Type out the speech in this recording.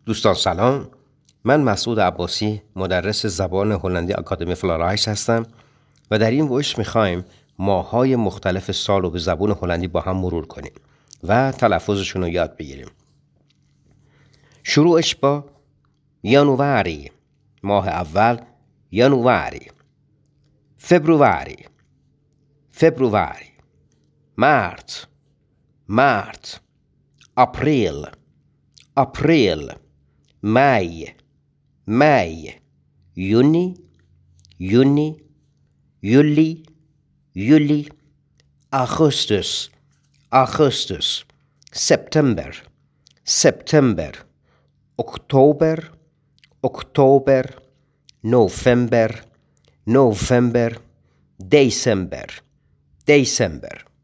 دوستان سلام، من مسعود عباسی مدرس زبان هلندی آکادمی فلارایش هستم و در این ویش میخوایم ماه‌های مختلف سال رو به زبان هلندی با هم مرور کنیم و تلفظشون رو یاد بگیریم. شروعش با یانواری، ماه اول یانواری، فبرواری، مارت، april, maj, juni, juli, augustus, september, oktober, november, december.